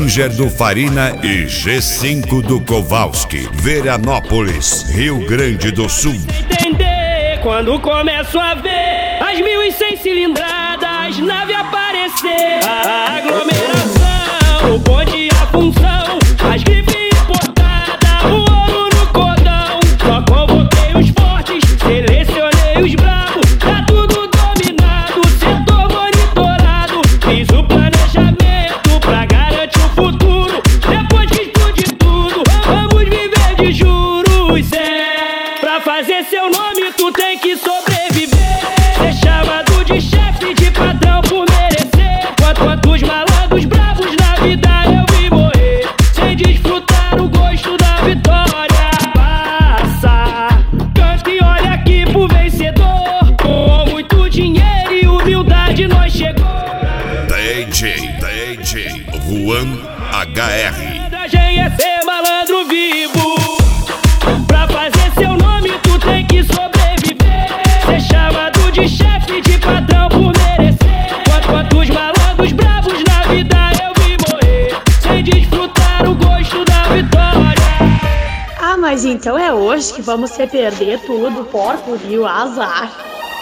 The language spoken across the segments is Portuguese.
Ranger do Farina e G5 do Kowalski, Veranópolis, Rio Grande do Sul. Entender quando começo a ver as 1.100 cilindradas, nave aparecer, a aglomeração, o bonde e a função, as grifes importadas, o ouro no cordão. Só convoquei os fortes, selecionei os bravos, tá tudo dominado, setor monitorado. Fiz o planejamento pra garantir o futuro. Depois que explodir tudo, vamos viver de juros. Pra fazer seu nome tu tem que sobreviver, ser chamado de chefe, de patrão por merecer. Quantos malandros bravos na vida eu vi morrer, sem desfrutar o gosto da vitória. Passa, canta e olha aqui pro vencedor, com muito dinheiro e humildade nós chegou. DJ Juan HR. É ser malandro vivo. Pra fazer seu nome tu tem que sobreviver, ser chamado de chefe, de patrão por merecer. Quantos malandros bravos na vida eu vi morrer, sem desfrutar o gosto da vitória. Ah, mas então é hoje que vamos se perder tudo, porco e o azar.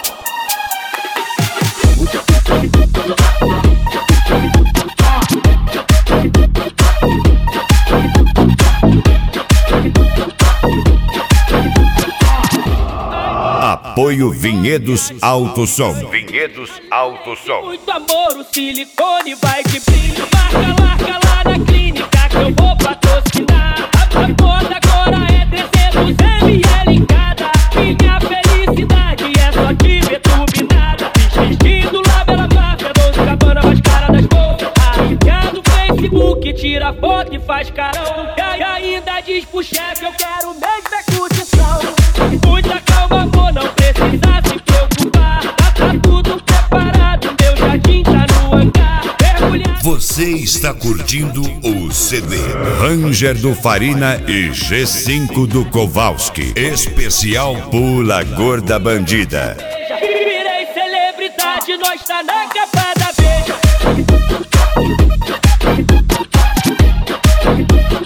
Apoio Vinhedos Alto Som. Vinhedos Alto Som. Muito amor, o silicone vai de brilho. Marca lá na clínica que eu vou patrocinar. A conta agora é 300 ml em cada. Minha felicidade é só te ver turbinada. Vestido lá pela máfia, 12 cabana mais cara das bolsas. Arranca no Facebook, tira foto e faz carão. E ainda diz pro chefe, eu quero mesmo é curtição. Muita calma, amor, não precisa se preocupar. Tá tudo preparado, meu jardim tá no hangar. Você está curtindo o CD Ranger do Farina e G5 do Kowalski, especial Pula Gorda Bandida. Virei celebridade, nós tá na capa da Veja.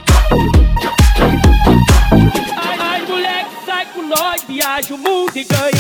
As moleques saem com nós, viaja o mundo e ganha